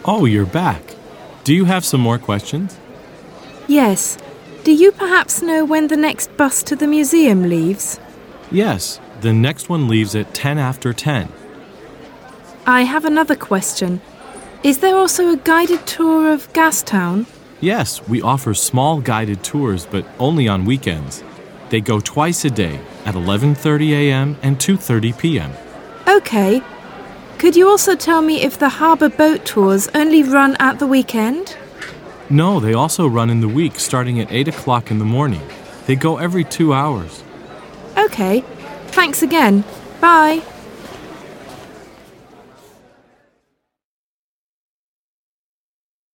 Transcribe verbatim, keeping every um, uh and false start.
Oh, you're back. Do you have some more questions? Yes. Do you perhaps know when the next bus to the museum leaves? Yes, the next one leaves at ten after ten. I have another question. Is there also a guided tour of Gastown? Yes, we offer small guided tours, but only on weekends. They go twice a day at eleven thirty a.m. and two thirty p.m. Okay. Could you also tell me if the harbour boat tours only run at the weekend? No, they also run in the week starting at eight o'clock in the morning. They go every two hours. Okay. Thanks again. Bye.